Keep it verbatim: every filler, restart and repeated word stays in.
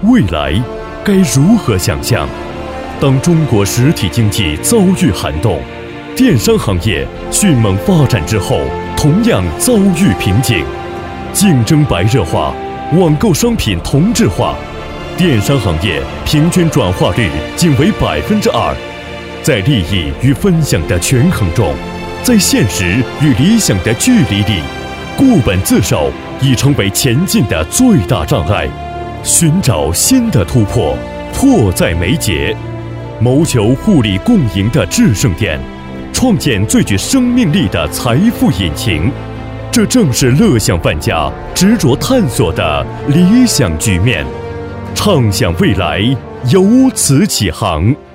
未来该如何想象？当中国实体经济遭遇寒冬，电商行业迅猛发展之后，同样遭遇瓶颈。竞争白热化，网购商品同质化，电商行业平均转化率仅为百分之二。在利益与分享的权衡中，在现实与理想的距离里，固本自守已成为前进的最大障碍。寻找新的突破，迫在眉睫。谋求互利共赢的制胜点，创建最具生命力的财富引擎，这正是乐享万家执着探索的理想局面。畅想未来，由此起航。